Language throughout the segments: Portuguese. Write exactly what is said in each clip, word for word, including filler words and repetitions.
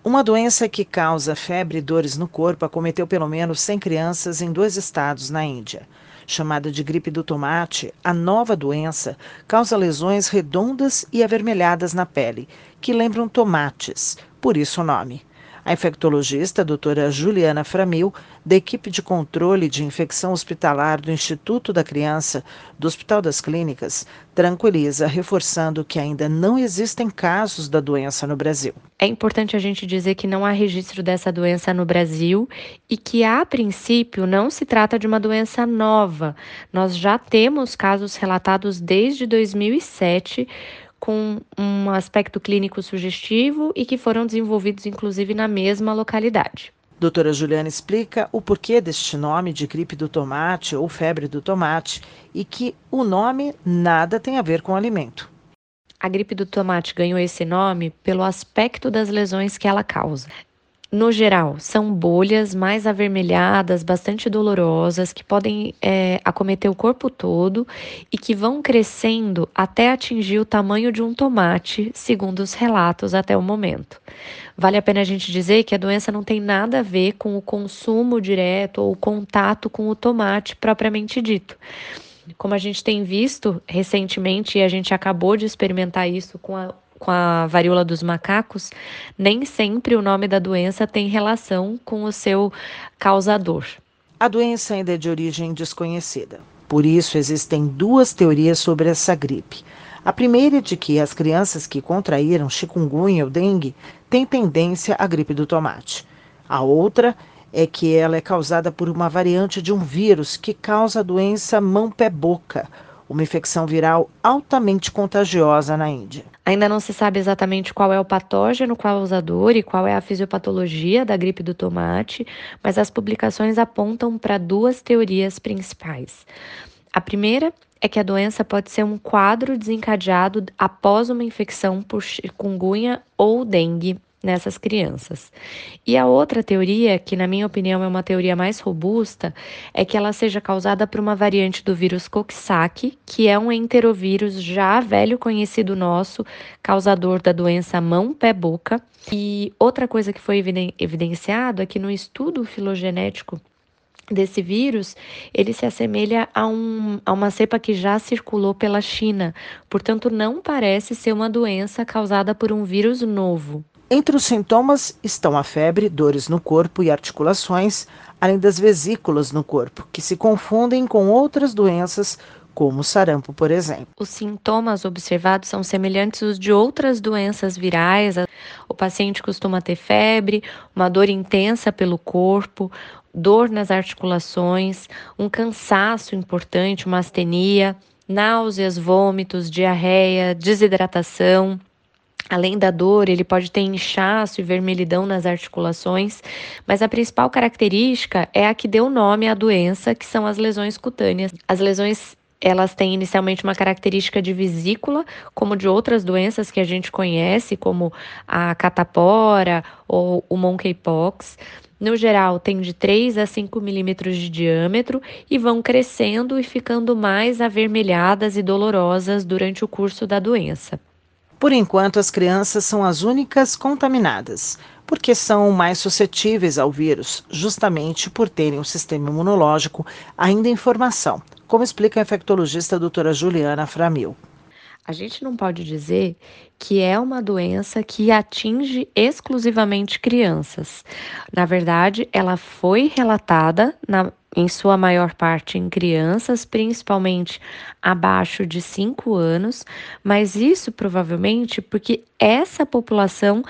Uma doença que causa febre e dores no corpo acometeu pelo menos cem crianças em dois estados na Índia. Chamada de gripe do tomate, a nova doença causa lesões redondas e avermelhadas na pele, que lembram tomates, por isso o nome. A infectologista doutora Juliana Framil, da equipe de controle de infecção hospitalar do Instituto da Criança do Hospital das Clínicas, tranquiliza, reforçando que ainda não existem casos da doença no Brasil. É importante a gente dizer que não há registro dessa doença no Brasil e que, a princípio, não se trata de uma doença nova. Nós já temos casos relatados desde dois mil e sete com um aspecto clínico sugestivo e que foram desenvolvidos, inclusive, na mesma localidade. Doutora Juliana explica o porquê deste nome de gripe do tomate ou febre do tomate e que o nome nada tem a ver com o alimento. A gripe do tomate ganhou esse nome pelo aspecto das lesões que ela causa. No geral, são bolhas mais avermelhadas, bastante dolorosas, que podem é, acometer o corpo todo e que vão crescendo até atingir o tamanho de um tomate, segundo os relatos até o momento. Vale a pena a gente dizer que a doença não tem nada a ver com o consumo direto ou o contato com o tomate propriamente dito. Como a gente tem visto recentemente, e a gente acabou de experimentar isso com a com a varíola dos macacos, nem sempre o nome da doença tem relação com o seu causador. A doença ainda é de origem desconhecida. Por isso, existem duas teorias sobre essa gripe. A primeira é de que as crianças que contraíram chikungunya ou dengue têm tendência à gripe do tomate. A outra é que ela é causada por uma variante de um vírus que causa a doença mão-pé-boca, uma infecção viral altamente contagiosa na Índia. Ainda não se sabe exatamente qual é o patógeno causador e qual é a fisiopatologia da gripe do tomate, mas as publicações apontam para duas teorias principais. A primeira é que a doença pode ser um quadro desencadeado após uma infecção por chikungunya ou dengue nessas crianças. E a outra teoria, que na minha opinião é uma teoria mais robusta, é que ela seja causada por uma variante do vírus Coxsackie, que é um enterovírus já velho conhecido nosso, causador da doença mão-pé-boca. E outra coisa que foi eviden- evidenciado é que no estudo filogenético desse vírus, ele se assemelha a, um, a uma cepa que já circulou pela China, portanto não parece ser uma doença causada por um vírus novo. Entre os sintomas estão a febre, dores no corpo e articulações, além das vesículas no corpo, que se confundem com outras doenças, como o sarampo, por exemplo. Os sintomas observados são semelhantes aos de outras doenças virais. O paciente costuma ter febre, uma dor intensa pelo corpo, dor nas articulações, um cansaço importante, uma astenia, náuseas, vômitos, diarreia, desidratação. Além da dor, ele pode ter inchaço e vermelhidão nas articulações, mas a principal característica é a que deu nome à doença, que são as lesões cutâneas. As lesões, elas têm inicialmente uma característica de vesícula, como de outras doenças que a gente conhece, como a catapora ou o monkeypox. No geral, tem de três a cinco milímetros de diâmetro e vão crescendo e ficando mais avermelhadas e dolorosas durante o curso da doença. Por enquanto, as crianças são as únicas contaminadas, porque são mais suscetíveis ao vírus, justamente por terem o sistema imunológico ainda em formação, como explica a infectologista doutora Juliana Framil. A gente não pode dizer que é uma doença que atinge exclusivamente crianças. Na verdade, ela foi relatada, na, em sua maior parte, em crianças, principalmente abaixo de cinco anos, mas isso provavelmente porque essa população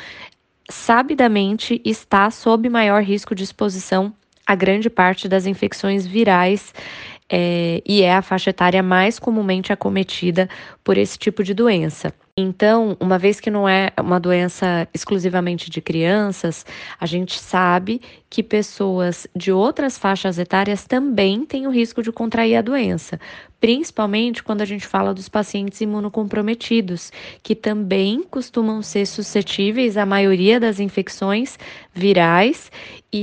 sabidamente está sob maior risco de exposição a grande parte das infecções virais é, e é a faixa etária mais comumente acometida por esse tipo de doença. Então, uma vez que não é uma doença exclusivamente de crianças, a gente sabe que pessoas de outras faixas etárias também têm o risco de contrair a doença, principalmente quando a gente fala dos pacientes imunocomprometidos, que também costumam ser suscetíveis à maioria das infecções virais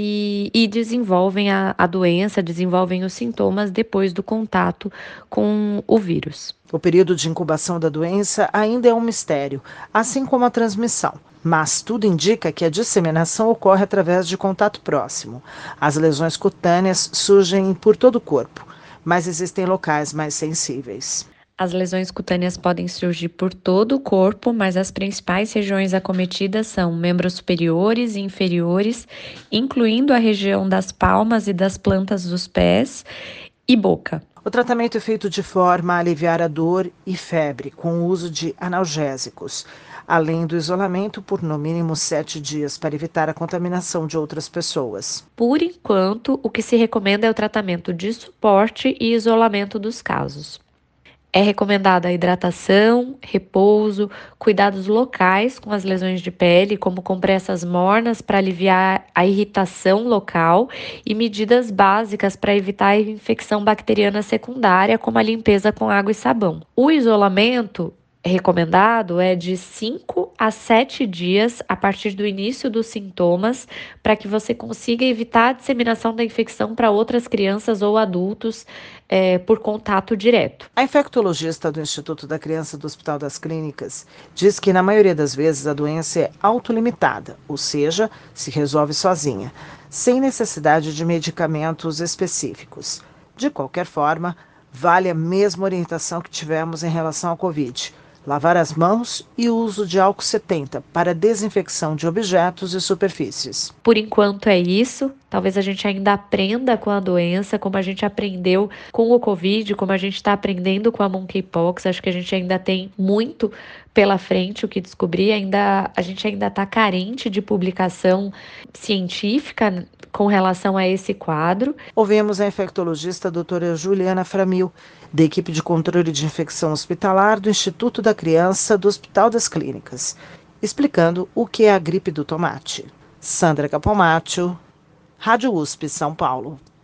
e, e desenvolvem a, a doença, desenvolvem os sintomas depois do contato com o vírus. O período de incubação da doença ainda é um mistério, assim como a transmissão. Mas tudo indica que a disseminação ocorre através de contato próximo. As lesões cutâneas surgem por todo o corpo, mas existem locais mais sensíveis. As lesões cutâneas podem surgir por todo o corpo, mas as principais regiões acometidas são membros superiores e inferiores, incluindo a região das palmas e das plantas dos pés e boca. O tratamento é feito de forma a aliviar a dor e febre, com o uso de analgésicos, além do isolamento por no mínimo sete dias para evitar a contaminação de outras pessoas. Por enquanto, o que se recomenda é o tratamento de suporte e isolamento dos casos. É recomendada a hidratação, repouso, cuidados locais com as lesões de pele, como compressas mornas para aliviar a irritação local e medidas básicas para evitar a infecção bacteriana secundária, como a limpeza com água e sabão. O isolamento recomendado é de cinco a sete dias a partir do início dos sintomas, para que você consiga evitar a disseminação da infecção para outras crianças ou adultos é, por contato direto. A infectologista do Instituto da Criança do Hospital das Clínicas diz que, na maioria das vezes, a doença é autolimitada, ou seja, se resolve sozinha, sem necessidade de medicamentos específicos. De qualquer forma, vale a mesma orientação que tivemos em relação ao Covid: lavar as mãos e o uso de álcool setenta para desinfecção de objetos e superfícies. Por enquanto é isso. Talvez a gente ainda aprenda com a doença, como a gente aprendeu com o Covid, como a gente está aprendendo com a monkeypox. Acho que a gente ainda tem muito pela frente o que descobrir. Ainda, a gente ainda está carente de publicação científica com relação a esse quadro. Ouvimos a infectologista doutora Juliana Framil, da equipe de controle de infecção hospitalar do Instituto da Criança do Hospital das Clínicas, explicando o que é a gripe do tomate. Sandra Capomatto, Rádio U S P São Paulo.